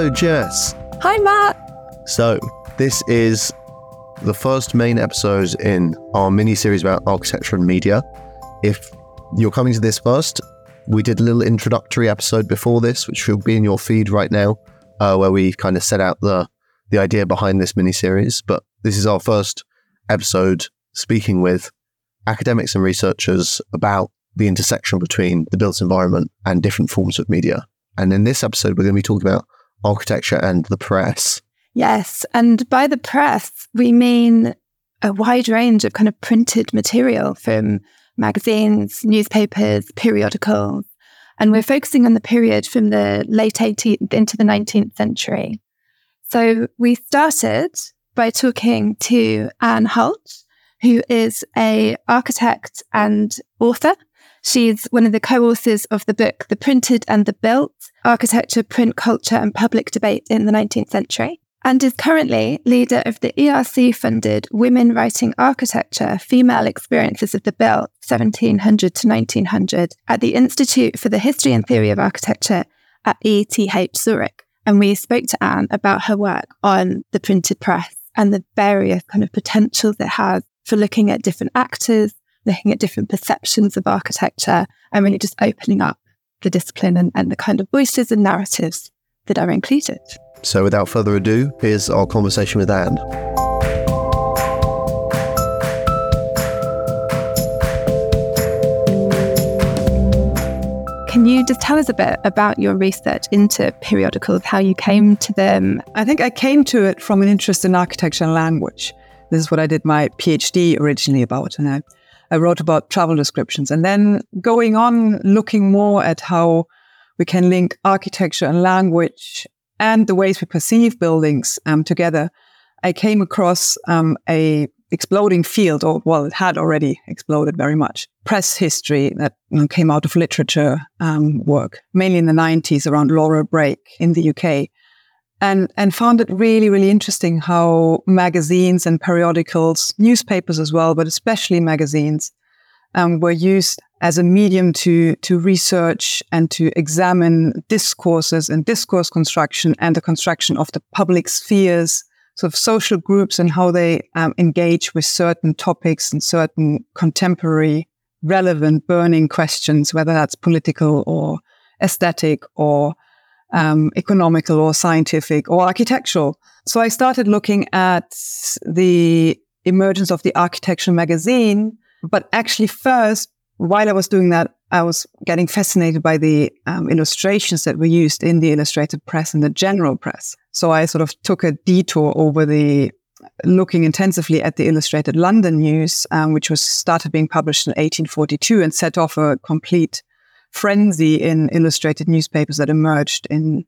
Hello, Jess. Hi, Matt. So, this is the first main episode in our mini-series about architecture and media. If you're coming to this first, we did a little introductory episode before this, which will be in your feed right now, where we kind of set out the idea behind this mini-series. But this is our first episode speaking with academics and researchers about the intersection between the built environment and different forms of media. And in this episode, we're going to be talking about architecture and the press. Yes, and by the press, we mean a wide range of kind of printed material from magazines, newspapers, periodicals. And we're focusing on the period from the late 18th into the 19th century. So we started by talking to Anne Holt, who is an architect and author. She's one of the co-authors of the book, The Printed and the Built, Architecture, Print Culture and Public Debate in the 19th Century, and is currently leader of the ERC-funded Women Writing Architecture, Female Experiences of the Built, 1700 to 1900, at the Institute for the History and Theory of Architecture at ETH Zurich. And we spoke to Anne about her work on the printed press and the various kind of potentials it has for looking at different actors, looking at different perceptions of architecture, and really just opening up the discipline and the kind of voices and narratives that are included. So without further ado, here's our conversation with Anne. Can you just tell us a bit about your research into periodicals, how you came to them? I think I came to it from an interest in architecture and language. This is what I did my PhD originally about, and I wrote about travel descriptions. And then going on, looking more at how we can link architecture and language and the ways we perceive buildings together, I came across a exploding field, it had already exploded very much. Press history that came out of literature work, mainly in the 90s around Laura Brake in the UK. And found it really, really interesting how magazines and periodicals, newspapers as well, but especially magazines, were used as a medium to research and to examine discourses and discourse construction and the construction of the public spheres, sort of social groups and how they engage with certain topics and certain contemporary, relevant, burning questions, whether that's political or aesthetic or economical or scientific or architectural. So I started looking at the emergence of the architecture magazine, but actually first, while I was doing that, I was getting fascinated by the illustrations that were used in the illustrated press and the general press. So I sort of took a detour over looking intensively at the Illustrated London News, which was started being published in 1842 and set off a complete frenzy in illustrated newspapers that emerged in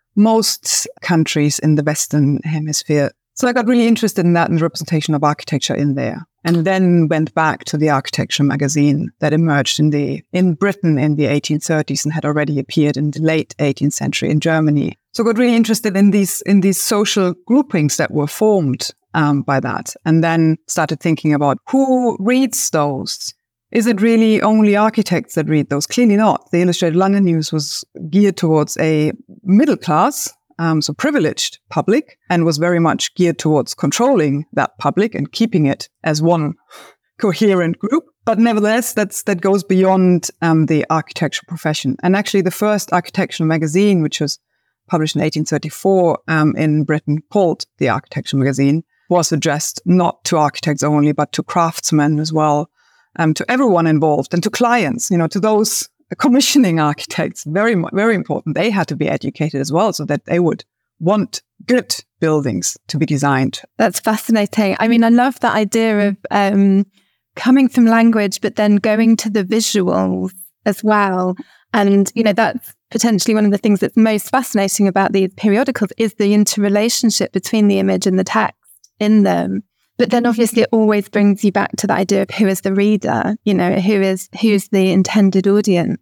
most countries in the Western Hemisphere. So I got really interested in that and the representation of architecture in there. And then went back to the architecture magazine that emerged in Britain in the 1830s and had already appeared in the late 18th century in Germany. So I got really interested in these social groupings that were formed by that. And then started thinking about who reads those. Is it really only architects that read those? Clearly not. The Illustrated London News was geared towards a middle class, so privileged public, and was very much geared towards controlling that public and keeping it as one coherent group. But nevertheless, that goes beyond the architecture profession. And actually, the first architectural magazine, which was published in 1834 in Britain, called the Architecture Magazine, was addressed not to architects only, but to craftsmen as well, to everyone involved and to clients, to those commissioning architects. Very, very important. They had to be educated as well so that they would want good buildings to be designed. That's fascinating. I mean, I love that idea of coming from language, but then going to the visuals as well. And, that's potentially one of the things that's most fascinating about these periodicals is the interrelationship between the image and the text in them. But then obviously it always brings you back to the idea of who is the reader, who's the intended audience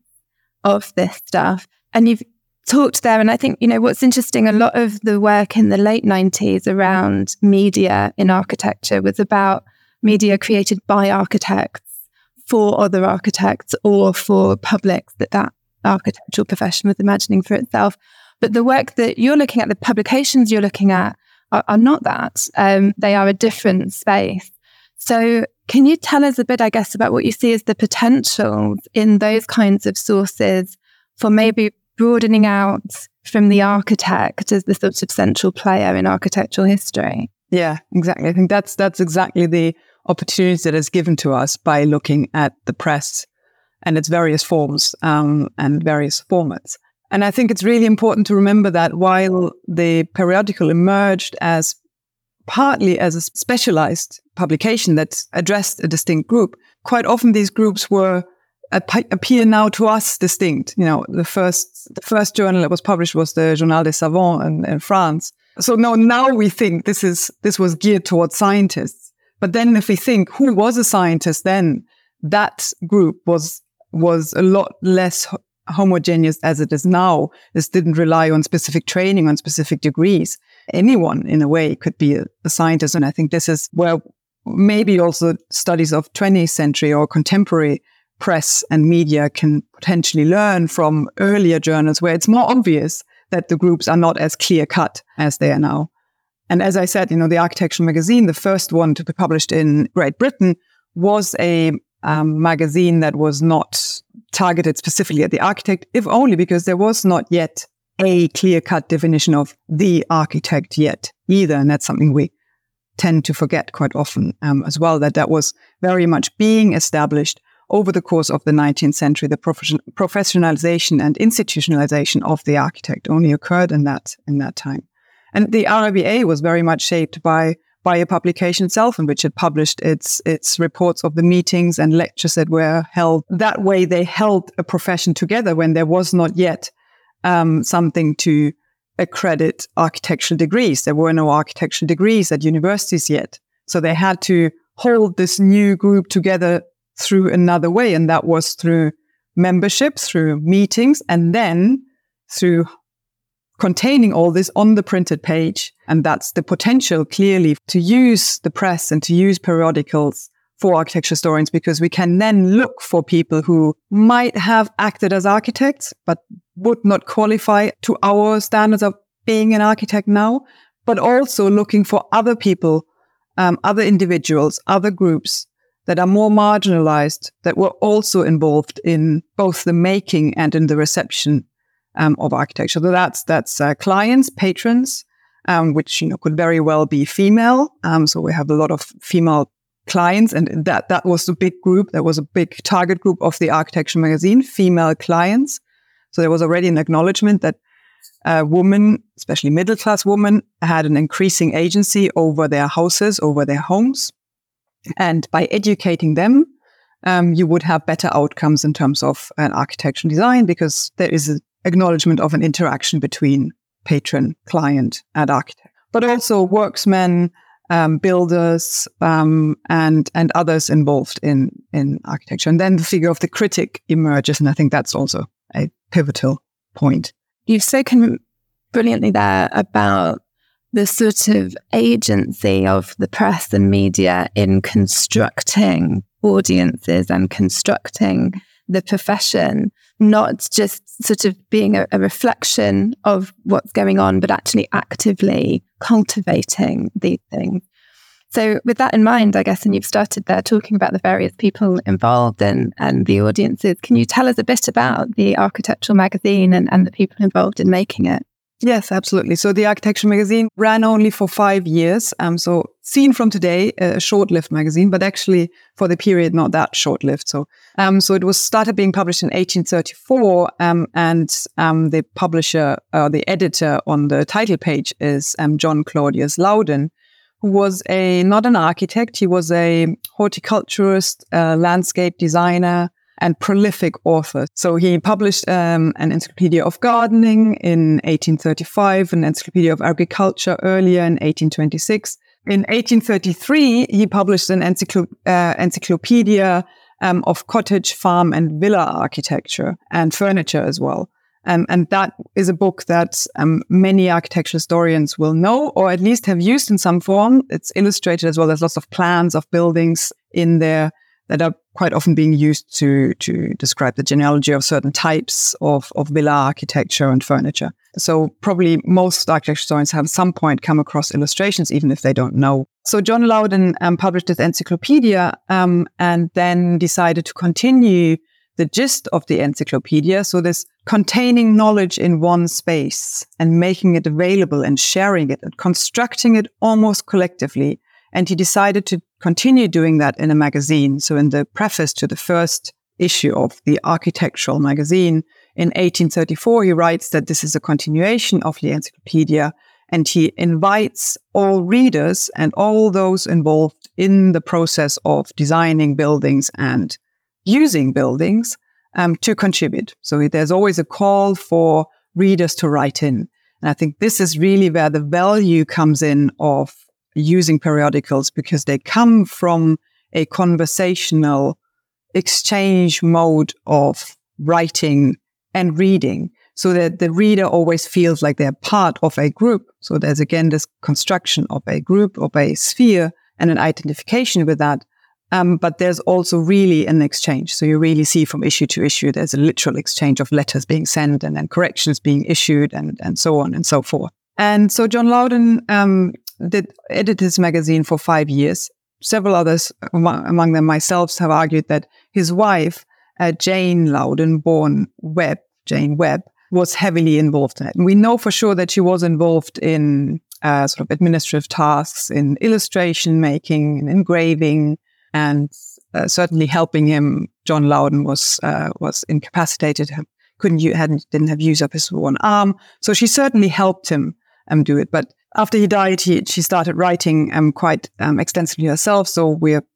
of this stuff. And you've talked there, and I think, what's interesting, a lot of the work in the late 90s around media in architecture was about media created by architects for other architects or for publics that architectural profession was imagining for itself. But the work that you're looking at, the publications you're looking at, are not that. They are a different space. So can you tell us a bit, I guess, about what you see as the potentials in those kinds of sources for maybe broadening out from the architect as the sort of central player in architectural history? Yeah, exactly. I think that's exactly the opportunity that is given to us by looking at the press and its various forms and various formats. And I think it's really important to remember that while the periodical emerged as partly as a specialized publication that addressed a distinct group, quite often these groups appear now to us distinct. You know, the first journal that was published was the Journal des Savants in France. So now we think this was geared towards scientists. But then if we think who was a scientist then, that group was a lot less homogeneous as it is now. This didn't rely on specific training, on specific degrees. Anyone, in a way, could be a scientist. And I think this is where maybe also studies of 20th century or contemporary press and media can potentially learn from earlier journals where it's more obvious that the groups are not as clear-cut as they are now. And as I said, the Architectural Magazine, the first one to be published in Great Britain, was a magazine that was not targeted specifically at the architect, if only because there was not yet a clear-cut definition of the architect yet either. And that's something we tend to forget quite often as well, that was very much being established over the course of the 19th century. The professionalization and institutionalization of the architect only occurred in that time. And the RIBA was very much shaped by a publication itself, in which it published its reports of the meetings and lectures that were held. That way they held a profession together when there was not yet something to accredit architectural degrees. There were no architectural degrees at universities yet. So they had to hold this new group together through another way. And that was through membership, through meetings, and then through containing all this on the printed page. And that's the potential, clearly, to use the press and to use periodicals for architecture historians, because we can then look for people who might have acted as architects, but would not qualify to our standards of being an architect now, but also looking for other people, other individuals, other groups that are more marginalized, that were also involved in both the making and in the reception of architecture. So that's clients, patrons, which could very well be female. So we have a lot of female clients, and that was a big group. That was a big target group of the Architecture Magazine, female clients. So there was already an acknowledgement that women, especially middle-class women, had an increasing agency over their houses, over their homes. And by educating them, you would have better outcomes in terms of an architectural design, because there is an acknowledgement of an interaction between patron, client, and architect. But also worksmen, builders, and others involved in architecture. And then the figure of the critic emerges, and I think that's also a pivotal point. You've spoken brilliantly there about the sort of agency of the press and media in constructing audiences and constructing the profession, not just sort of being a reflection of what's going on, but actually actively cultivating these things. So with that in mind, I guess, and you've started there talking about the various people involved and the audiences, can you tell us a bit about the Architectural Magazine and the people involved in making it? Yes, absolutely. So the Architecture Magazine ran only for 5 years. So seen from today, a short-lived magazine, but actually for the period, not that short-lived. So it was started being published in 1834, and the publisher, the editor on the title page is John Claudius Loudon, who was not an architect. He was a horticulturist, landscape designer, and prolific author. So he published an encyclopedia of gardening in 1835, an encyclopedia of agriculture earlier in 1826. In 1833, he published an encyclopedia of cottage, farm, and villa architecture and furniture as well. And that is a book that many architecture historians will know, or at least have used in some form. It's illustrated as well. There's lots of plans of buildings in there. that are quite often being used to describe the genealogy of certain types of villa architecture and furniture. So probably most architecture historians have at some point come across illustrations, even if they don't know. So John Loudon published this encyclopedia and then decided to continue the gist of the encyclopedia. So this containing knowledge in one space and making it available and sharing it and constructing it almost collectively. And he decided to continue doing that in a magazine. So in the preface to the first issue of the Architectural magazine in 1834, he writes that this is a continuation of the encyclopedia, and he invites all readers and all those involved in the process of designing buildings and using buildings to contribute. So there's always a call for readers to write in. And I think this is really where the value comes in of using periodicals, because they come from a conversational exchange mode of writing and reading, so that the reader always feels like they're part of a group. So there's again this construction of a group, of a sphere, and an identification with that. But there's also really an exchange. So you really see from issue to issue, there's a literal exchange of letters being sent and then corrections being issued and so on and so forth. And so John Loudon did edit his magazine for 5 years. Several others, among them myself, have argued that his wife, Jane Loudon, born Webb, Jane Webb, was heavily involved in it. And we know for sure that she was involved in sort of administrative tasks, in illustration making, in engraving, and certainly helping him. John Loudon was incapacitated, didn't have use of his one arm, so she certainly helped him do it. But after he died, she started writing quite extensively herself. So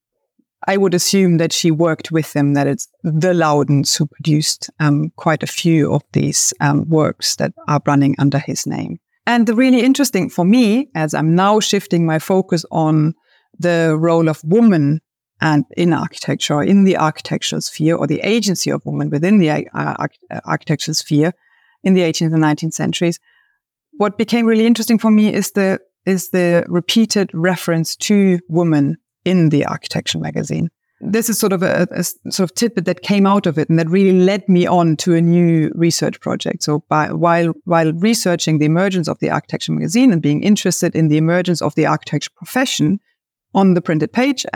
I would assume that she worked with him, that it's the Loudons who produced quite a few of these works that are running under his name. And the really interesting for me, as I'm now shifting my focus on the role of woman and in architecture, or in the architectural sphere, or the agency of women within the architectural sphere in the 18th and 19th centuries, what became really interesting for me is the repeated reference to women in the Architecture magazine. This is sort of a sort of tidbit that came out of it, and that really led me on to a new research project. So while researching the emergence of the Architecture magazine and being interested in the emergence of the architecture profession on the printed page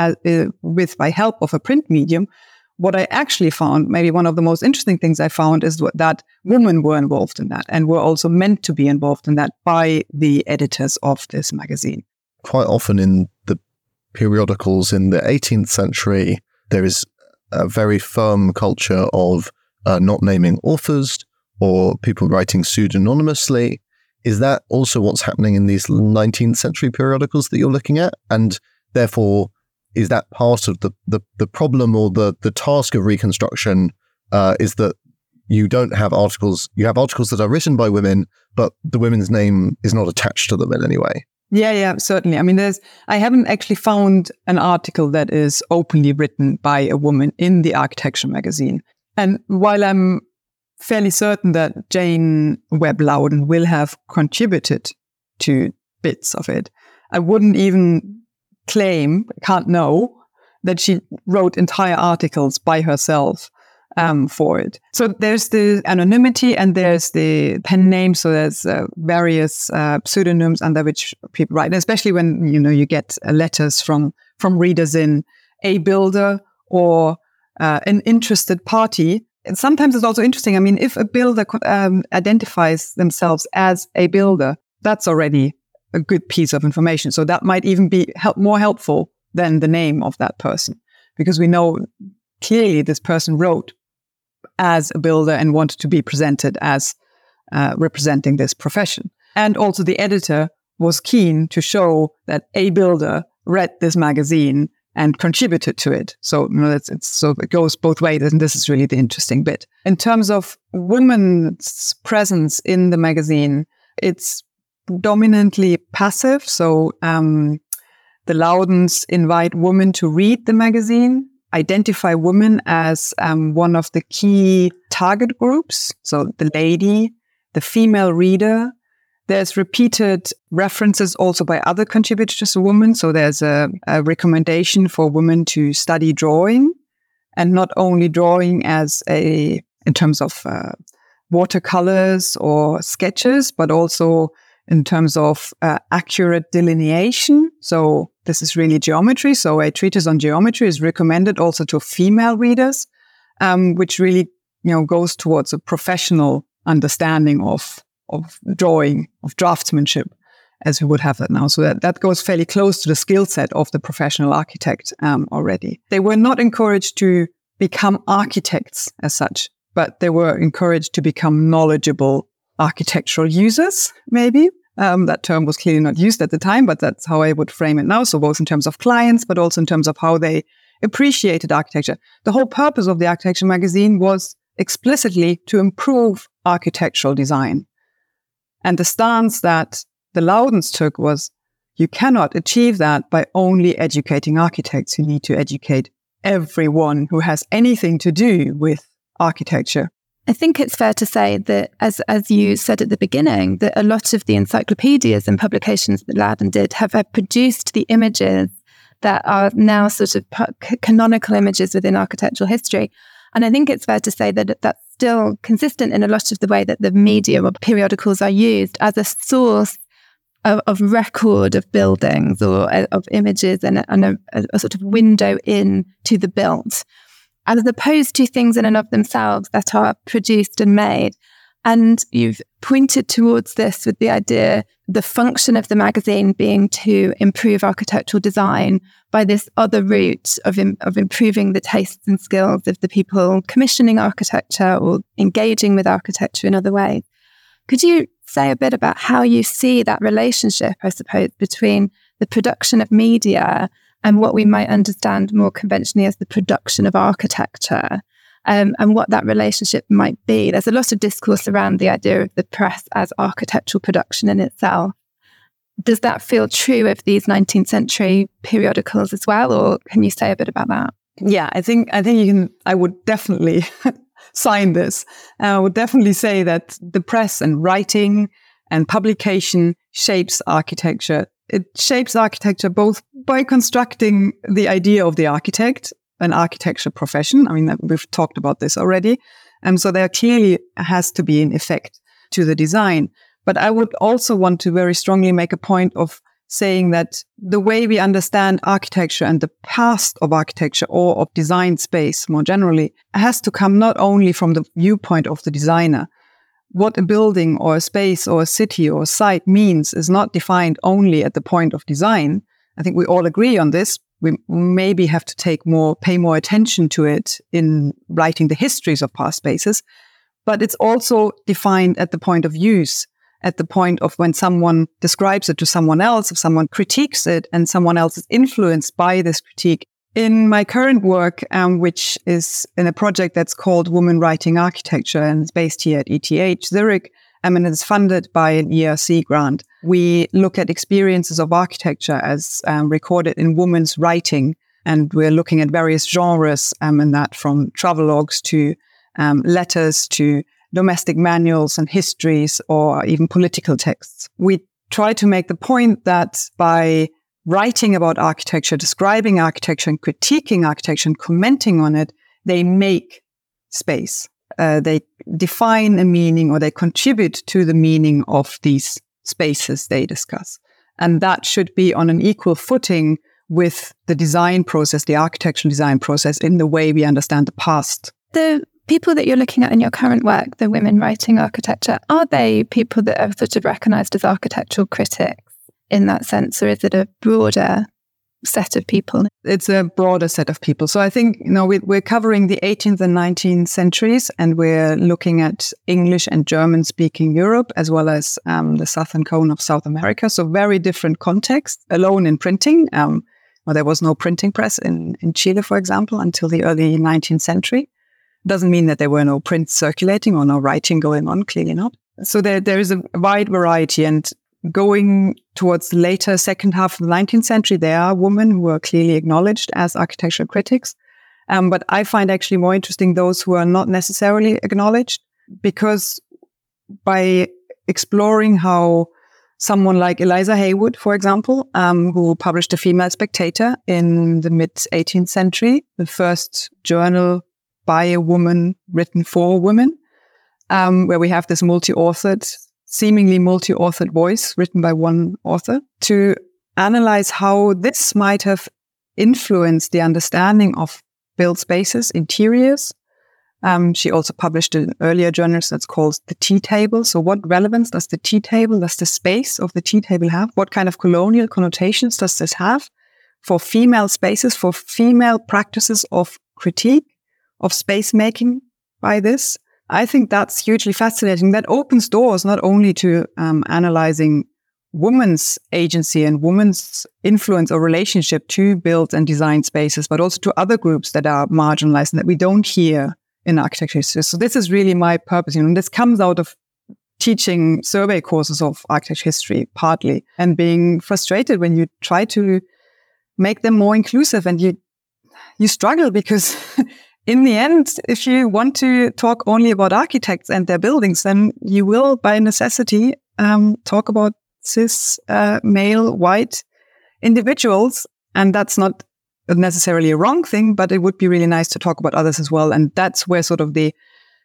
by help of a print medium, what I actually found, maybe one of the most interesting things I found, is that women were involved in that and were also meant to be involved in that by the editors of this magazine. Quite often in the periodicals in the 18th century, there is a very firm culture of not naming authors or people writing pseudonymously. Is that also what's happening in these 19th century periodicals that you're looking at? And therefore, is that part of the problem or the task of reconstruction is that you don't have articles, you have articles that are written by women, but the women's name is not attached to them in any way? Yeah, certainly. I mean, I haven't actually found an article that is openly written by a woman in the Architecture magazine. And while I'm fairly certain that Jane Webb Loudon will have contributed to bits of it, I wouldn't even claim, can't know, that she wrote entire articles by herself for it. So there's the anonymity and there's the pen name. So there's various pseudonyms under which people write, and especially when you get letters from readers in a builder or an interested party. And sometimes it's also interesting. I mean, if a builder identifies themselves as a builder, that's already a good piece of information. So that might even be more helpful than the name of that person, because we know clearly this person wrote as a builder and wanted to be presented as representing this profession. And also the editor was keen to show that a builder read this magazine and contributed to it. So so it goes both ways, and this is really the interesting bit. In terms of women's presence in the magazine, it's dominantly passive. So the Loudons invite women to read the magazine, identify women as one of the key target groups. So the lady, the female reader. There's repeated references also by other contributors to women. So there's a recommendation for women to study drawing and not only drawing in terms of watercolors or sketches, but also in terms of accurate delineation. So this is really geometry. So a treatise on geometry is recommended also to female readers, which really, goes towards a professional understanding of drawing, of draftsmanship, as we would have that now. So that goes fairly close to the skill set of the professional architect already. They were not encouraged to become architects as such, but they were encouraged to become knowledgeable architectural users, maybe. That term was clearly not used at the time, but that's how I would frame it now. So both in terms of clients, but also in terms of how they appreciated architecture. The whole purpose of the Architecture magazine was explicitly to improve architectural design. And the stance that the Loudons took was, you cannot achieve that by only educating architects. You need to educate everyone who has anything to do with architecture. I think it's fair to say that, as you said at the beginning, that a lot of the encyclopedias and publications that Loudon did have produced the images that are now sort of canonical images within architectural history. And I think it's fair to say that that's still consistent in a lot of the way that the media or periodicals are used as a source of record of buildings or of images and a sort of window in to the built, as opposed to things in and of themselves that are produced and made. And you've pointed towards this with the idea, the function of the magazine being to improve architectural design by this other route of improving the tastes and skills of the people commissioning architecture or engaging with architecture in other ways. Could you say a bit about how you see that relationship, I suppose, between the production of media and what we might understand more conventionally as the production of architecture, and what that relationship might be? There's a lot of discourse around the idea of the press as architectural production in itself. Does that feel true of these 19th century periodicals as well, or can you say a bit about that? Yeah, I think you can. I would definitely sign this. I would definitely say that the press and writing and publication shapes architecture. It shapes architecture both by constructing the idea of the architect, an architecture profession. I mean, we've talked about this already. So there clearly has to be an effect to the design. But I would also want to very strongly make a point of saying that the way we understand architecture and the past of architecture or of design space more generally has to come not only from the viewpoint of the designer. What a building or a space or a city or a site means is not defined only at the point of design. I think we all agree on this. We maybe have to pay more attention to it in writing the histories of past spaces, but it's also defined at the point of use, at the point of when someone describes it to someone else, if someone critiques it and someone else is influenced by this critique. In my current work, which is in a project that's called Women Writing Architecture and it's based here at ETH Zurich, and it's funded by an ERC grant. We look at experiences of architecture as recorded in women's writing, and we're looking at various genres in that, from travelogues to letters to domestic manuals and histories or even political texts. We try to make the point that by writing about architecture, describing architecture and critiquing architecture and commenting on it, they make space. They define a meaning or they contribute to the meaning of these spaces they discuss. And that should be on an equal footing with the design process, the architectural design process, in the way we understand the past. The people that you're looking at in your current work, the women writing architecture, are they people that are sort of recognised as architectural critics in that sense, or is it a broader set of people? It's a broader set of people. So I think, we're covering the 18th and 19th centuries, and we're looking at English and German-speaking Europe, as well as the southern cone of South America. So very different context. Alone in printing, there was no printing press in Chile, for example, until the early 19th century. Doesn't mean that there were no prints circulating or no writing going on, clearly not. So there is a wide variety, and going towards the later second half of the 19th century, there are women who are clearly acknowledged as architectural critics. But I find actually more interesting those who are not necessarily acknowledged, because by exploring how someone like Eliza Haywood, for example, who published The Female Spectator in the mid-18th century, the first journal by a woman written for women, where we have this seemingly multi-authored voice written by one author to analyze how this might have influenced the understanding of built spaces, interiors. She also published an earlier journal that's called The Tea Table. So what relevance does the tea table, does the space of the tea table have? What kind of colonial connotations does this have for female spaces, for female practices of critique, of space making by this? I think that's hugely fascinating. That opens doors not only to analyzing women's agency and women's influence or relationship to built and design spaces, but also to other groups that are marginalized and that we don't hear in architecture history. So this is really my purpose. And this comes out of teaching survey courses of architecture history, partly, and being frustrated when you try to make them more inclusive and you struggle because in the end, if you want to talk only about architects and their buildings, then you will, by necessity, talk about cis, male, white individuals. And that's not necessarily a wrong thing, but it would be really nice to talk about others as well. And that's where sort of the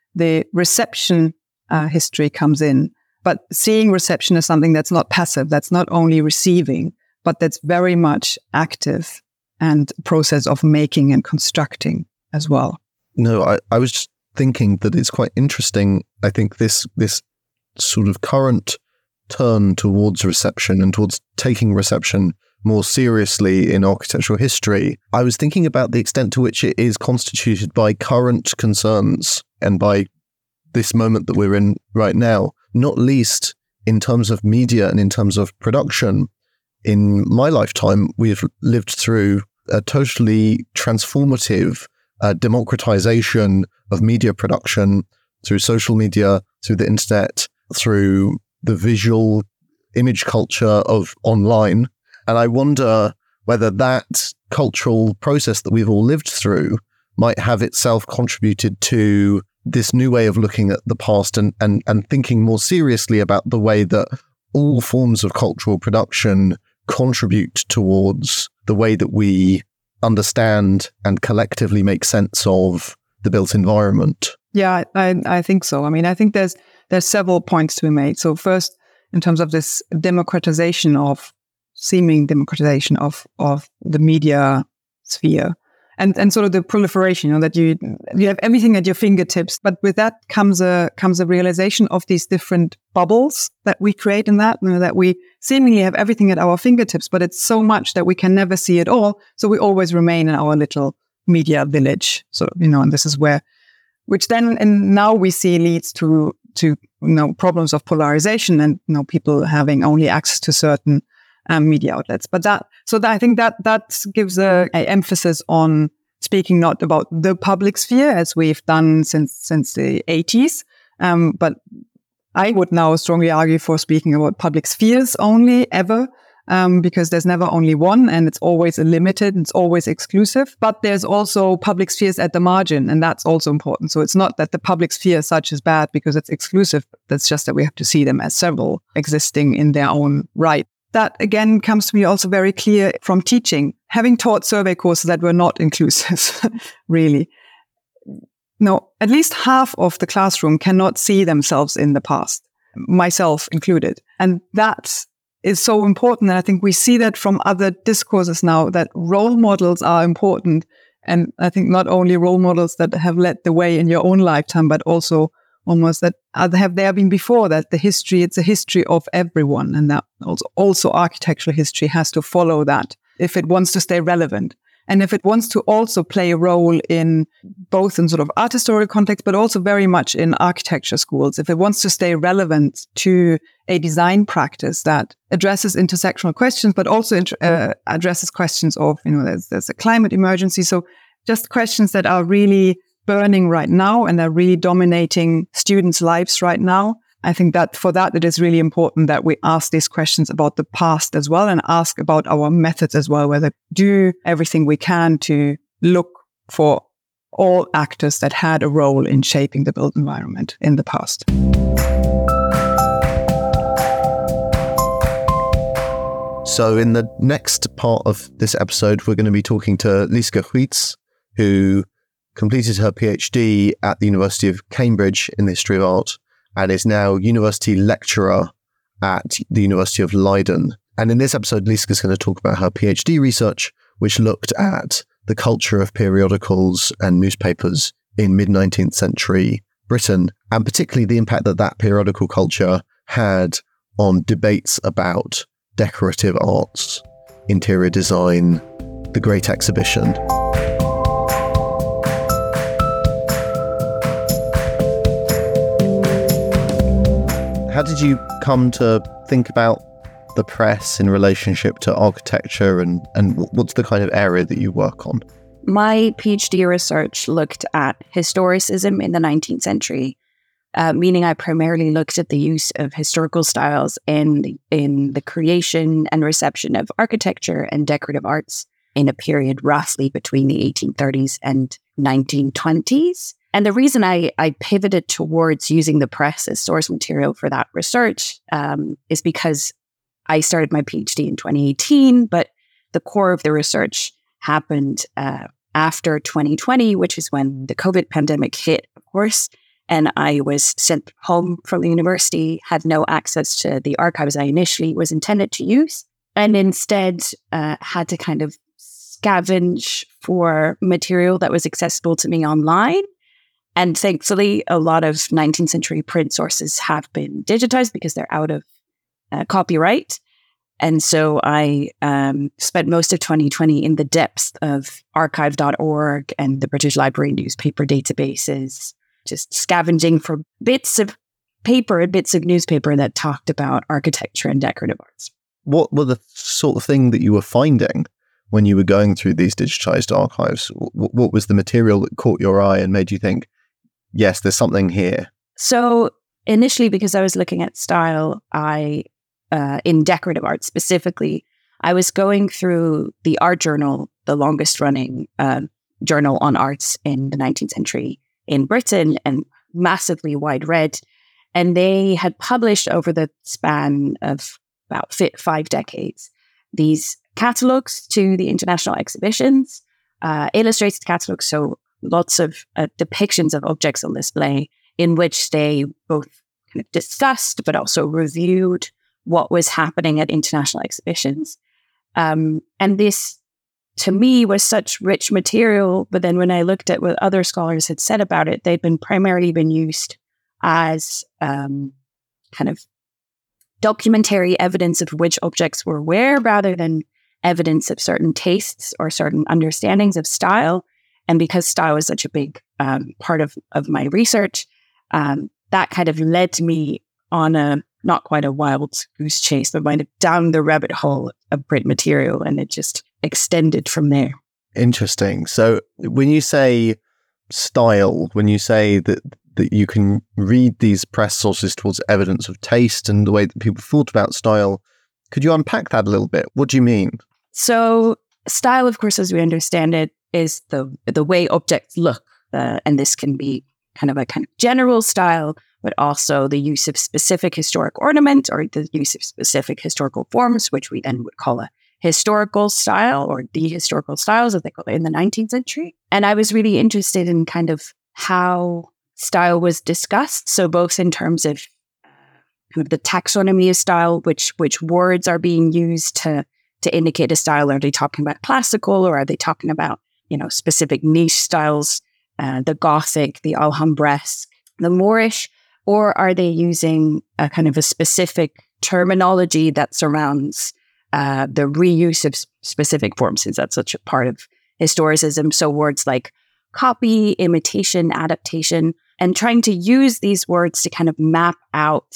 reception history comes in. But seeing reception as something that's not passive, that's not only receiving, but that's very much active and process of making and constructing as well. No, I was just thinking that it's quite interesting. I think this sort of current turn towards reception and towards taking reception more seriously in architectural history, I was thinking about the extent to which it is constituted by current concerns and by this moment that we're in right now, not least in terms of media and in terms of production. In my lifetime, we've lived through a totally transformative democratization of media production through social media, through the internet, through the visual image culture of online. And I wonder whether that cultural process that we've all lived through might have itself contributed to this new way of looking at the past and thinking more seriously about the way that all forms of cultural production contribute towards the way that we understand and collectively make sense of the built environment. Yeah, I think so. I mean, I think there's several points to be made. So first, in terms of this seeming democratization of the media sphere and sort of the proliferation, that you have everything at your fingertips, but with that comes a realization of these different bubbles that we create in that, that we seemingly have everything at our fingertips, but it's so much that we can never see it all. So we always remain in our little media village. So, and this is which then, and now we see leads to problems of polarization and, people having only access to certain media outlets. But I think that gives a emphasis on speaking not about the public sphere as we've done since the 80s. But I would now strongly argue for speaking about public spheres only ever. Because there's never only one and it's always limited and it's always exclusive. But there's also public spheres at the margin, and that's also important. So it's not that the public sphere as such is bad because it's exclusive. That's just that we have to see them as several existing in their own right. That again comes to me also very clear from teaching, having taught survey courses that were not inclusive, really. No, at least half of the classroom cannot see themselves in the past, myself included. And that is so important. And I think we see that from other discourses now, that role models are important. And I think not only role models that have led the way in your own lifetime, but also almost that have there been before, that it's a history of everyone. And that also architectural history has to follow that if it wants to stay relevant. And if it wants to also play a role in both in sort of art historical context, but also very much in architecture schools, if it wants to stay relevant to a design practice that addresses intersectional questions, but also addresses questions of, there's a climate emergency. So just questions that are really burning right now and are really dominating students' lives right now. I think that for that, it is really important that we ask these questions about the past as well and ask about our methods as well, whether do everything we can to look for all actors that had a role in shaping the built environment in the past. So in the next part of this episode, we're going to be talking to Liske Huijts, who completed her PhD at the University of Cambridge in the history of art and is now university lecturer at the University of Leiden. And in this episode, Liske is going to talk about her PhD research, which looked at the culture of periodicals and newspapers in mid-19th century Britain, and particularly the impact that that periodical culture had on debates about decorative arts, interior design, the Great Exhibition. How did you come to think about the press in relationship to architecture, and what's the kind of area that you work on? My PhD research looked at historicism in the 19th century, meaning I primarily looked at the use of historical styles in the creation and reception of architecture and decorative arts in a period roughly between the 1830s and 1920s. And the reason I pivoted towards using the press as source material for that research is because I started my PhD in 2018, but the core of the research happened after 2020, which is when the COVID pandemic hit, of course. And I was sent home from the university, had no access to the archives I initially was intended to use, and instead had to kind of scavenge for material that was accessible to me online. And thankfully, a lot of 19th century print sources have been digitized because they're out of copyright. And so I spent most of 2020 in the depths of archive.org and the British Library newspaper databases, just scavenging for bits of paper and bits of newspaper that talked about architecture and decorative arts. What were the sort of thing that you were finding when you were going through these digitized archives? What was the material that caught your eye and made you think, yes, there's something here? So initially, because I was looking at style, in decorative art specifically, I was going through the Art Journal, the longest running journal on arts in the 19th century in Britain, and massively wide read. And they had published over the span of about 5 decades these catalogues to the international exhibitions, illustrated catalogues, so lots of depictions of objects on display in which they both kind of discussed but also reviewed what was happening at international exhibitions. And this, to me, was such rich material. But then when I looked at what other scholars had said about it, they'd primarily been used as kind of documentary evidence of which objects were where, rather than evidence of certain tastes or certain understandings of style. And because style is such a big part of my research, that kind of led me on a not quite a wild goose chase, but kind of down the rabbit hole of print material, and it just extended from there. Interesting. So when you say style, when you say that you can read these press sources towards evidence of taste and the way that people thought about style, could you unpack that a little bit? What do you mean? So style, of course, as we understand it, is the way objects look. And this can be kind of general style, but also the use of specific historic ornament or the use of specific historical forms, which we then would call a historical style or the historical styles, as they call it in the 19th century. And I was really interested in kind of how style was discussed. So both in terms of kind of the taxonomy of style, which words are being used to indicate a style. Are they talking about classical, or are they talking about, specific niche styles, the Gothic, the Alhambresque, the Moorish? Or are they using a kind of a specific terminology that surrounds the reuse of specific forms, since that's such a part of historicism? So words like copy, imitation, adaptation, and trying to use these words to kind of map out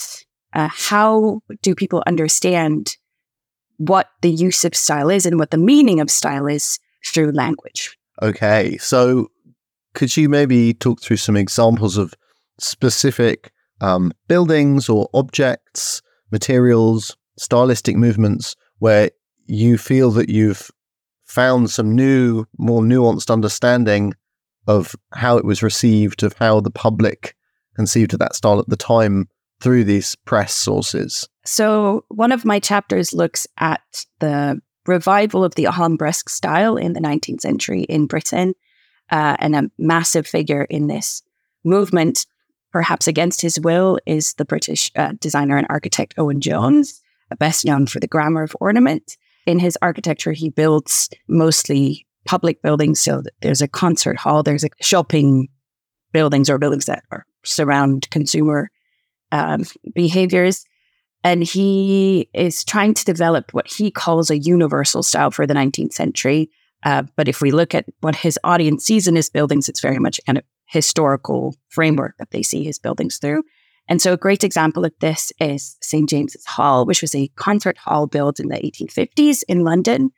how do people understand what the use of style is and what the meaning of style is through language. Okay, so could you maybe talk through some examples of specific buildings or objects, materials, stylistic movements where you feel that you've found some new, more nuanced understanding of how it was received, of how the public conceived of that style at the time, through these press sources? So one of my chapters looks at the revival of the Alhambresque style in the 19th century in Britain, and a massive figure in this movement, perhaps against his will, is the British designer and architect Owen Jones, best known for the grammar of ornament. In his architecture, he builds mostly public buildings. So there's a concert hall, there's a shopping buildings or buildings that surround consumer behaviors. And he is trying to develop what he calls a universal style for the 19th century. But if we look at what his audience sees in his buildings, it's very much a kind of historical framework that they see his buildings through. And so a great example of this is St. James's Hall, which was a concert hall built in the 1850s in London,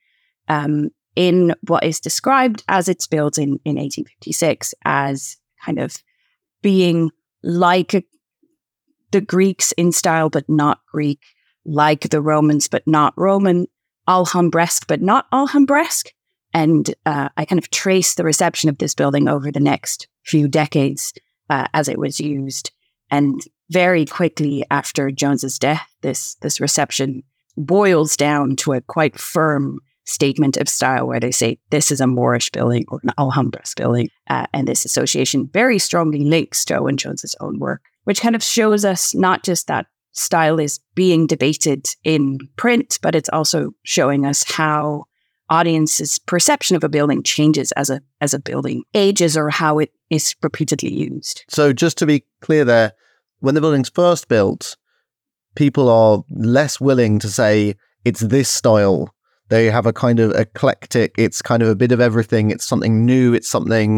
in what is described as it's built in 1856 as kind of being like the Greeks in style, but not Greek, like the Romans, but not Roman, Alhambresque, but not Alhambresque. And I kind of trace the reception of this building over the next few decades as it was used. And very quickly after Jones's death, this reception boils down to a quite firm statement of style where they say this is a Moorish building or an Alhambresque building. And this association very strongly links to Owen Jones's own work, which kind of shows us not just that style is being debated in print, but it's also showing us how audiences' perception of a building changes as a building ages or how it is repeatedly used. So just to be clear there, when the building's first built, people are less willing to say it's this style. They have a kind of eclectic, it's kind of a bit of everything, it's something new, it's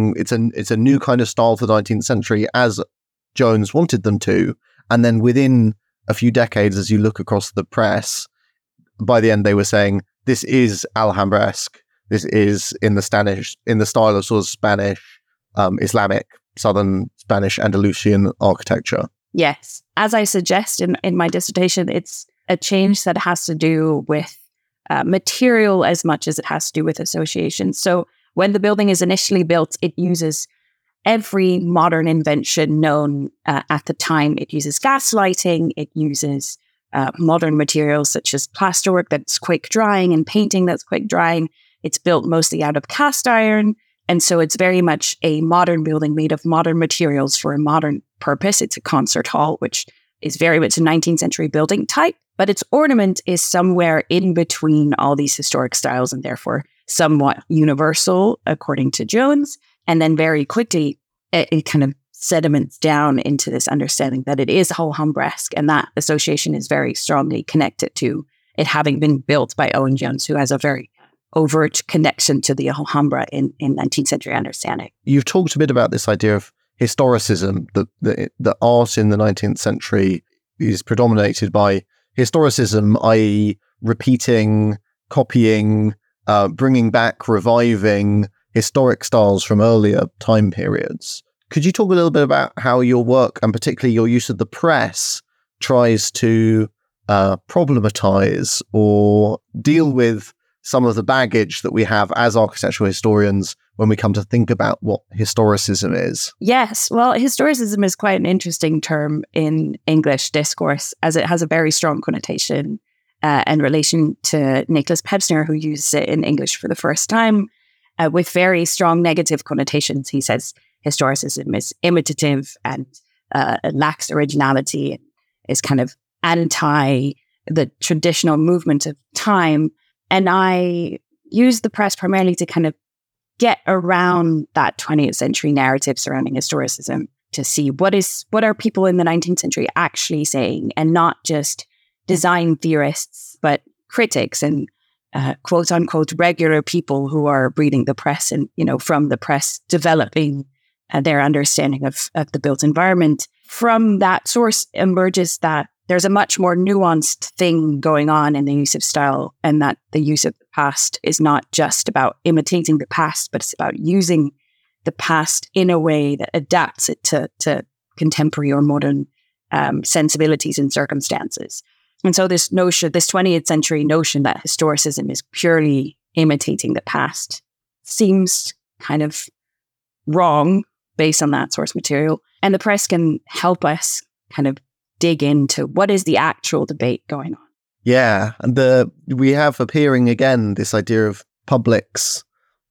a new kind of style for the 19th century as Jones wanted them to. And then within a few decades, as you look across the press, by the end they were saying, this is Alhambresque, this is in the style of sort of Spanish, Islamic, Southern Spanish, Andalusian architecture. Yes. As I suggest in my dissertation, it's a change that has to do with material as much as it has to do with association. So when the building is initially built, it uses every modern invention known at the time. It uses gas lighting, it uses modern materials such as plasterwork that's quick drying and painting that's quick drying. It's built mostly out of cast iron. And so it's very much a modern building made of modern materials for a modern purpose. It's a concert hall, which is very much a 19th century building type, but its ornament is somewhere in between all these historic styles and therefore somewhat universal, according to Jones. And then very quickly, it kind of sediments down into this understanding that it is Alhambresque, and that association is very strongly connected to it having been built by Owen Jones, who has a very overt connection to the Alhambra in 19th century understanding. You've talked a bit about this idea of historicism, that the art in the 19th century is predominated by historicism, i.e. repeating, copying, bringing back, reviving historic styles from earlier time periods. Could you talk a little bit about how your work, and particularly your use of the press, tries to problematize or deal with some of the baggage that we have as architectural historians when we come to think about what historicism is? Yes. Well, historicism is quite an interesting term in English discourse, as it has a very strong connotation in relation to Nicholas Pevsner, who uses it in English for the first time, with very strong negative connotations. He says historicism is imitative and lacks originality, and is kind of anti the traditional movement of time. And I use the press primarily to kind of get around that 20th century narrative surrounding historicism, to see what are people in the 19th century actually saying, and not just design theorists, but critics and quote unquote regular people who are reading the press and, from the press developing their understanding of the built environment. From that source emerges that there's a much more nuanced thing going on in the use of style, and that the use of the past is not just about imitating the past, but it's about using the past in a way that adapts it to contemporary or modern sensibilities and circumstances. And so this 20th century notion that historicism is purely imitating the past seems kind of wrong based on that source material. And the press can help us kind of dig into what is the actual debate going on. Yeah, and we have appearing again this idea of publics,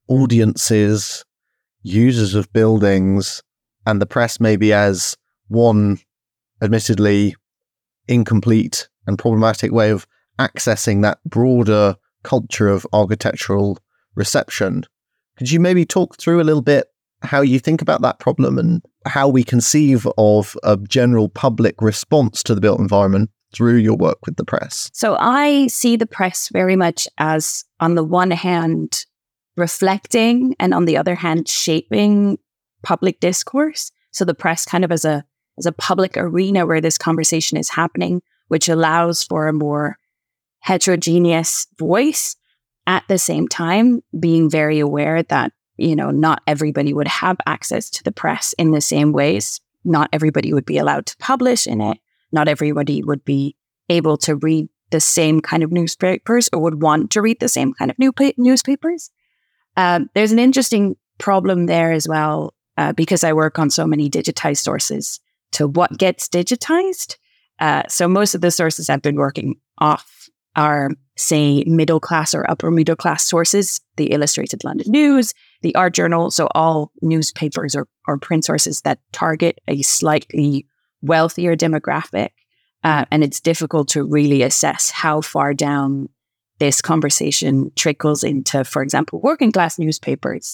audiences, users of buildings, and the press maybe as one admittedly incomplete and problematic way of accessing that broader culture of architectural reception. Could you maybe talk through a little bit how you think about that problem and how we conceive of a general public response to the built environment through your work with the press? So I see the press very much as, on the one hand, reflecting, and on the other hand, shaping public discourse. So the press kind of as a public arena where this conversation is happening, which allows for a more heterogeneous voice, at the same time being very aware that, not everybody would have access to the press in the same ways. Not everybody would be allowed to publish in it. Not everybody would be able to read the same kind of newspapers or would want to read the same kind of newspapers. There's an interesting problem there as well, because I work on so many digitized sources to what gets digitized. So most of the sources I've been working off are, say, middle class or upper middle class sources, the Illustrated London News, the Art Journal, so all newspapers or print sources that target a slightly wealthier demographic. And it's difficult to really assess how far down this conversation trickles into, for example, working class newspapers,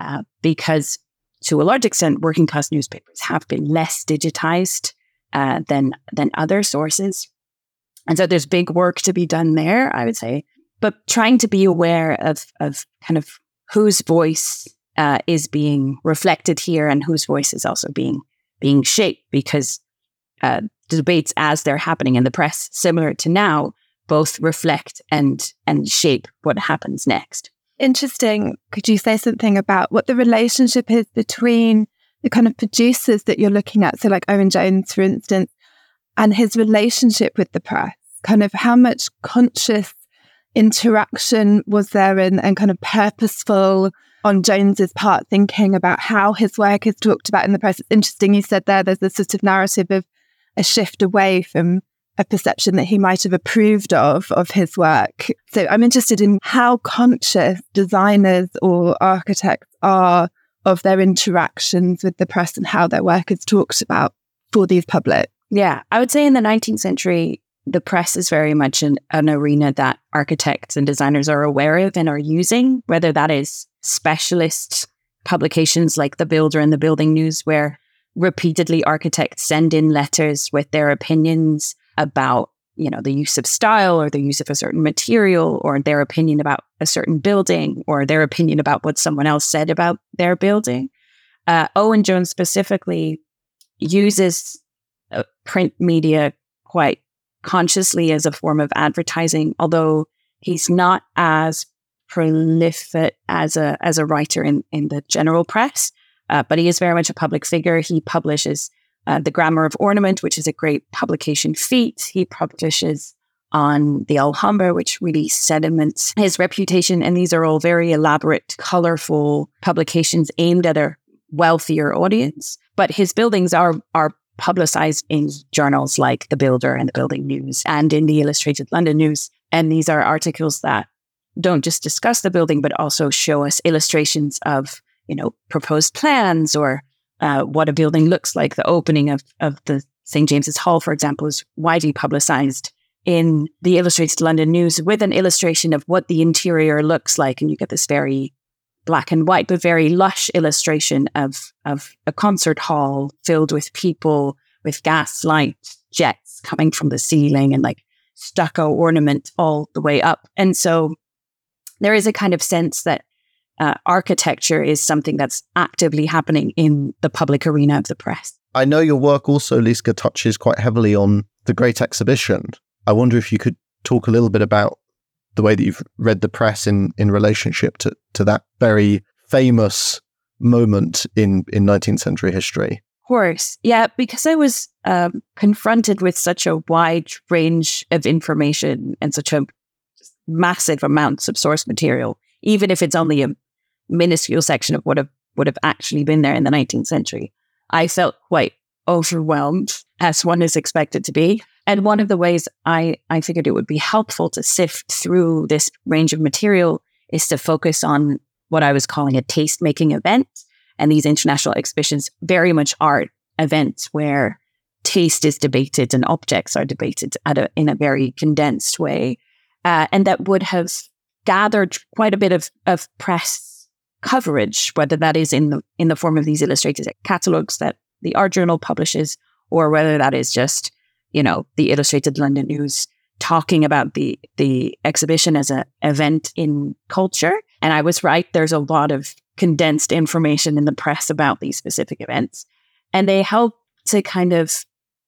because to a large extent, working class newspapers have been less digitized than other sources. And so there's big work to be done there, I would say. But trying to be aware of kind of whose voice is being reflected here and whose voice is also being shaped, because the debates as they're happening in the press, similar to now, both reflect and shape what happens next. Interesting. Could you say something about what the relationship is between the kind of producers that you're looking at, so like Owen Jones, for instance, and his relationship with the press? Kind of how much conscious interaction was there and kind of purposeful on Jones's part, thinking about how his work is talked about in the press? It's interesting you said there's a sort of narrative of a shift away from a perception that he might have approved of his work. So I'm interested in how conscious designers or architects are of their interactions with the press and how their work is talked about for these public. Yeah, I would say in the 19th century, the press is very much an arena that architects and designers are aware of and are using, whether that is specialist publications like The Builder and the Building News, where repeatedly architects send in letters with their opinions about, the use of style or the use of a certain material, or their opinion about a certain building, or their opinion about what someone else said about their building. Owen Jones specifically uses print media quite consciously as a form of advertising, although he's not as prolific as a writer in the general press, but he is very much a public figure. He publishes The Grammar of Ornament, which is a great publication feat. He publishes on the Alhambra, which really sediments his reputation. And these are all very elaborate, colorful publications aimed at a wealthier audience. But his buildings are publicized in journals like The Builder and the Building News and in the Illustrated London News. And these are articles that don't just discuss the building, but also show us illustrations of, proposed plans or what a building looks like. The opening of the St. James's Hall, for example, is widely publicized in the Illustrated London News with an illustration of what the interior looks like. And you get this very black and white, but very lush illustration of a concert hall filled with people, with gas light jets coming from the ceiling and like stucco ornament all the way up. And so there is a kind of sense that architecture is something that's actively happening in the public arena of the press. I know your work also, Liska, touches quite heavily on the Great Exhibition. I wonder if you could talk a little bit about the way that you've read the press in relationship to that very famous moment in 19th century history. Of course. Yeah, because I was confronted with such a wide range of information and such a massive amounts of source material, even if it's only a minuscule section of what would have actually been there in the 19th century. I felt quite overwhelmed as one is expected to be. And one of the ways I figured it would be helpful to sift through this range of material is to focus on what I was calling a taste-making event. And these international exhibitions very much are events where taste is debated and objects are debated in a very condensed way. And that would have gathered quite a bit of press coverage, whether that is in the form of these illustrated catalogues that the Art Journal publishes, or whether that is just, the Illustrated London News talking about the exhibition as an event in culture. And I was right. There's a lot of condensed information in the press about these specific events. And they help to kind of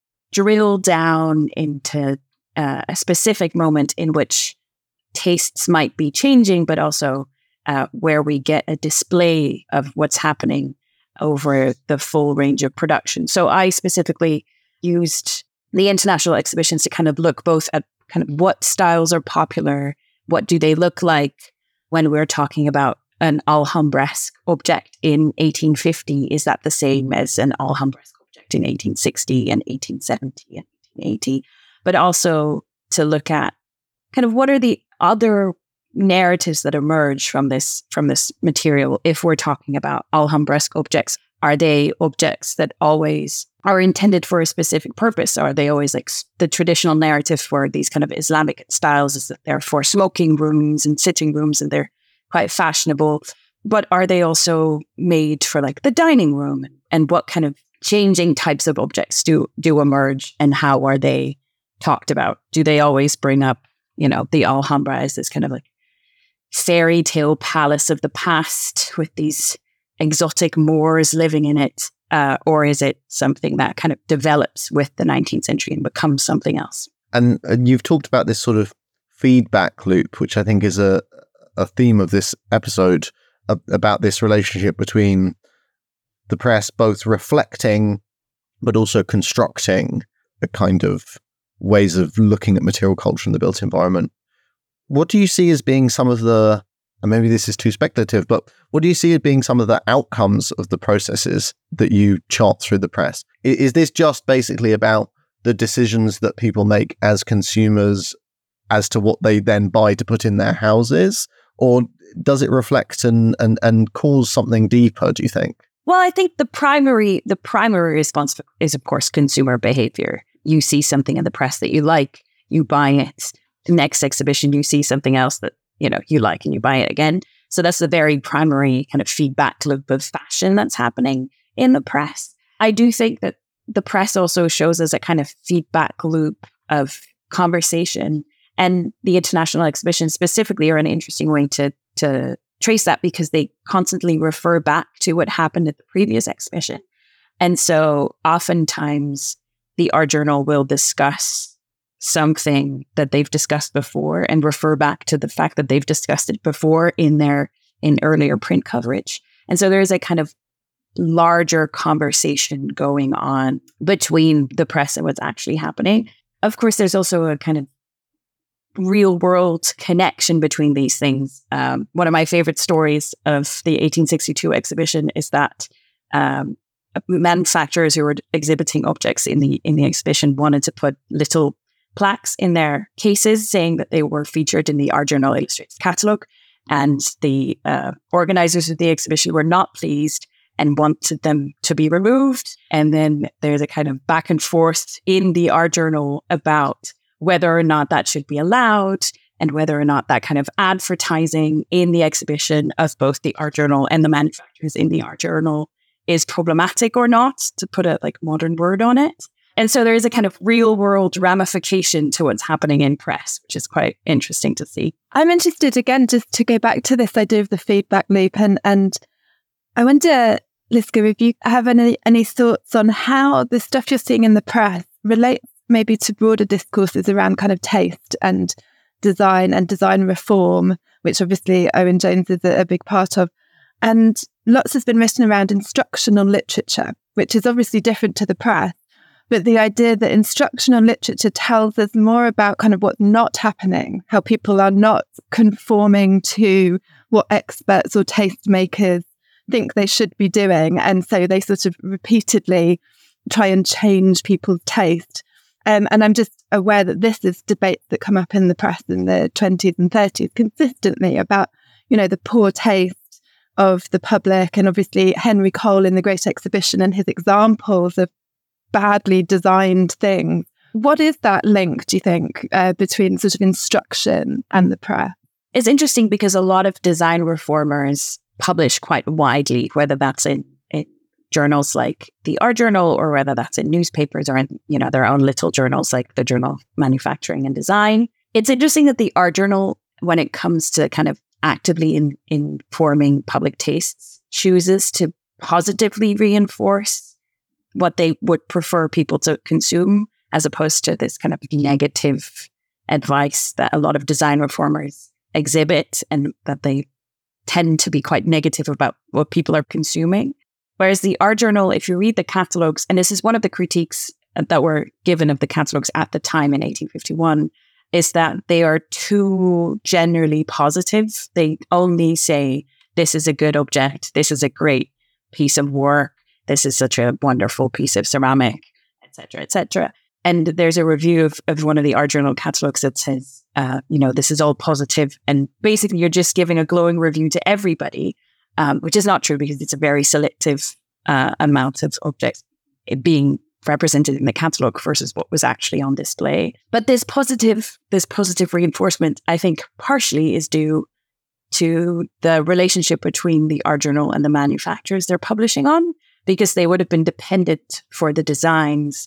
drill down into a specific moment in which tastes might be changing, but also where we get a display of what's happening over the full range of production. So I specifically used the international exhibitions to kind of look both at kind of what styles are popular, what do they look like when we're talking about an Alhambresque object in 1850. Is that the same as an Alhambresque object in 1860 and 1870 and 1880? But also to look at kind of what are the other narratives that emerge from this material. If we're talking about Alhambresque objects, are they objects that always are intended for a specific purpose? Or are they always like the traditional narrative for these kind of Islamic styles is that they're for smoking rooms and sitting rooms and they're quite fashionable? But are they also made for like the dining room? And what kind of changing types of objects do emerge, and how are they talked about? Do they always bring up, the Alhambra as this kind of like fairy tale palace of the past with these exotic Moors living in it? Or is it something that kind of develops with the 19th century and becomes something else? And you've talked about this sort of feedback loop, which I think is a theme of this episode, about this relationship between the press both reflecting but also constructing a kind of ways of looking at material culture in the built environment. What do you see as being some of the, and maybe this is too speculative, but what do you see as being some of the outcomes of the processes that you chart through the press? Is this just basically about the decisions that people make as consumers as to what they then buy to put in their houses? Or does it reflect and cause something deeper, do you think? Well, I think the primary response is, of course, consumer behavior. You see something in the press that you like, you buy it. The next exhibition, you see something else that you like and you buy it again. So that's the very primary kind of feedback loop of fashion that's happening in the press. I do think that the press also shows us a kind of feedback loop of conversation, and the international exhibitions specifically are an interesting way to trace that, because they constantly refer back to what happened at the previous exhibition. And so oftentimes the Art Journal will discuss something that they've discussed before and refer back to the fact that they've discussed it before in earlier print coverage. And so there is a kind of larger conversation going on between the press and what's actually happening. Of course, there's also a kind of real world connection between these things. One of my favorite stories of the 1862 exhibition is that manufacturers who were exhibiting objects in the exhibition wanted to put little plaques in their cases saying that they were featured in the Art Journal Illustrated catalogue, and the organizers of the exhibition were not pleased and wanted them to be removed. And then there's a kind of back and forth in the Art Journal about whether or not that should be allowed, and whether or not that kind of advertising in the exhibition of both the Art Journal and the manufacturers in the Art Journal is problematic or not, to put a modern word on it. And so there is a kind of real world ramification to what's happening in press, which is quite interesting to see. I'm interested, again, just to go back to this idea of the feedback loop. And I wonder, Liske, if you have any thoughts on how the stuff you're seeing in the press relates maybe to broader discourses around kind of taste and design reform, which obviously Owen Jones is a big part of. And lots has been written around instructional literature, which is obviously different to the press. But the idea that instructional literature tells us more about kind of what's not happening, how people are not conforming to what experts or tastemakers think they should be doing. And so they sort of repeatedly try and change people's taste. And I'm just aware that this is debates that come up in the press in the 20s and 30s consistently about, the poor taste of the public, and obviously Henry Cole in The Great Exhibition and his examples of badly designed things. What is that link, do you think, between sort of instruction and the press? It's interesting because a lot of design reformers publish quite widely, whether that's in journals like the Art Journal, or whether that's in newspapers, or in their own little journals like the Journal of Manufacturing and Design. It's interesting that the Art Journal, when it comes to kind of actively informing public tastes, chooses to positively reinforce what they would prefer people to consume, as opposed to this kind of negative advice that a lot of design reformers exhibit, and that they tend to be quite negative about what people are consuming. Whereas the Art Journal, if you read the catalogues, and this is one of the critiques that were given of the catalogues at the time in 1851, is that they are too generally positive. They only say, this is a good object, this is a great piece of work, this is such a wonderful piece of ceramic, etc., etc. And there's a review of one of the Art Journal catalogues that says, this is all positive, and basically you're just giving a glowing review to everybody. Which is not true, because it's a very selective amount of objects being represented in the catalogue versus what was actually on display. But this positive reinforcement, I think, partially is due to the relationship between the Art Journal and the manufacturers they're publishing on, because they would have been dependent for the designs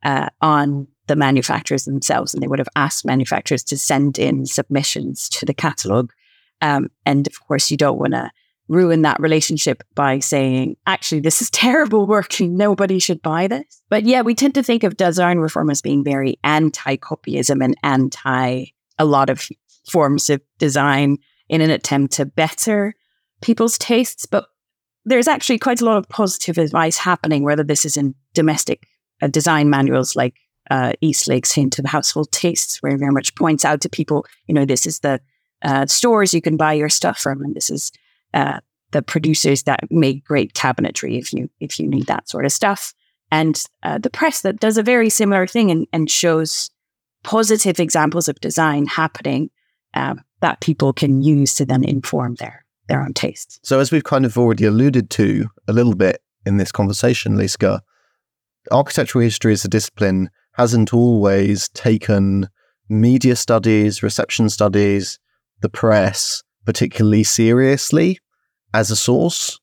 on the manufacturers themselves, and they would have asked manufacturers to send in submissions to the catalogue. And of course, you don't want to ruin that relationship by saying, actually, this is terrible work, nobody should buy this. But yeah, we tend to think of design reform as being very anti-copyism and anti a lot of forms of design in an attempt to better people's tastes. But there's actually quite a lot of positive advice happening, whether this is in domestic design manuals like Eastlake's Hint of Household Tastes, where it very much points out to people, this is the stores you can buy your stuff from, and this is the producers that make great cabinetry if you need that sort of stuff. And the press that does a very similar thing and shows positive examples of design happening that people can use to then inform their own taste. So as we've kind of already alluded to a little bit in this conversation, Liska, architectural history as a discipline hasn't always taken media studies, reception studies, the press particularly seriously as a source,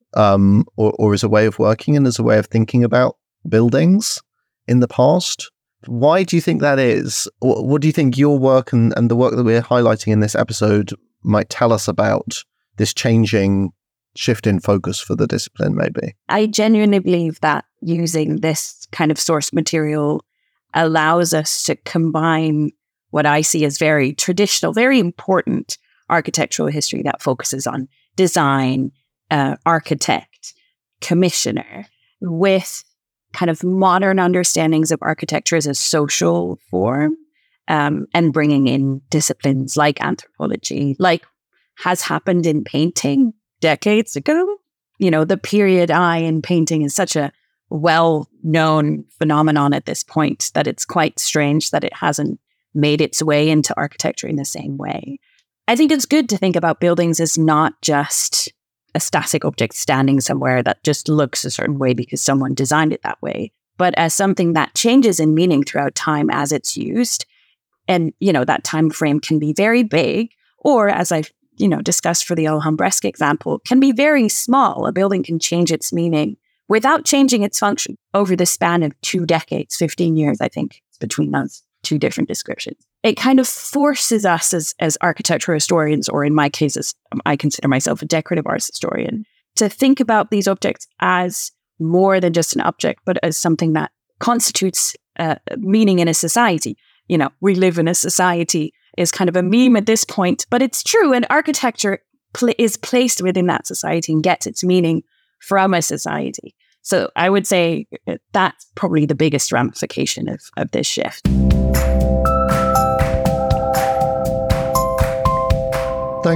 or as a way of working and as a way of thinking about buildings in the past. Why do you think that is? What do you think your work and the work that we're highlighting in this episode might tell us about this changing shift in focus for the discipline, maybe? I genuinely believe that using this kind of source material allows us to combine what I see as very traditional, very important architectural history that focuses on design, architect, commissioner, with kind of modern understandings of architecture as a social form, and bringing in disciplines like anthropology, like has happened in painting decades ago. The period eye in painting is such a well-known phenomenon at this point that it's quite strange that it hasn't made its way into architecture in the same way. I think it's good to think about buildings as not just a static object standing somewhere that just looks a certain way because someone designed it that way, but as something that changes in meaning throughout time as it's used. And, that time frame can be very big, or as I've, discussed for the Alhambresque example, can be very small. A building can change its meaning without changing its function over the span of 2 decades, 15 years, I think, between those two different descriptions. It kind of forces us as architectural historians, or in my case, I consider myself a decorative arts historian, to think about these objects as more than just an object, but as something that constitutes meaning in a society. We live in a society is kind of a meme at this point, but it's true. And architecture is placed within that society and gets its meaning from a society. So I would say that's probably the biggest ramification of this shift. Thanks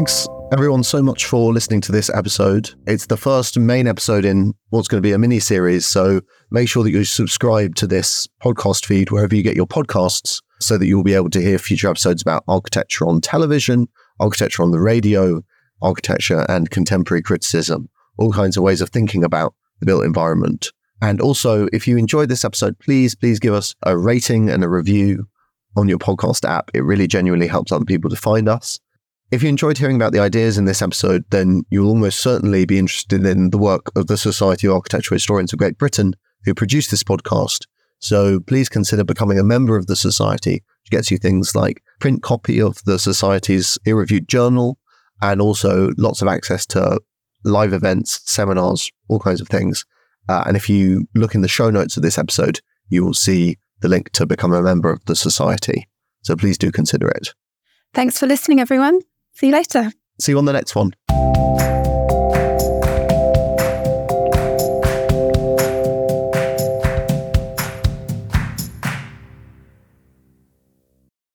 Everyone, so much for listening to this episode. It's the first main episode in what's going to be a mini-series, so make sure that you subscribe to this podcast feed wherever you get your podcasts so that you'll be able to hear future episodes about architecture on television, architecture on the radio, architecture and contemporary criticism, all kinds of ways of thinking about the built environment. And also, if you enjoyed this episode, please give us a rating and a review on your podcast app. It really genuinely helps other people to find us. If you enjoyed hearing about the ideas in this episode, then you'll almost certainly be interested in the work of the Society of Architectural Historians of Great Britain, who produced this podcast. So please consider becoming a member of the Society, which gets you things like print copy of the Society's ear-reviewed journal, and also lots of access to live events, seminars, all kinds of things. And if you look in the show notes of this episode, you will see the link to become a member of the Society. So please do consider it. Thanks for listening, everyone. See you later. See you on the next one.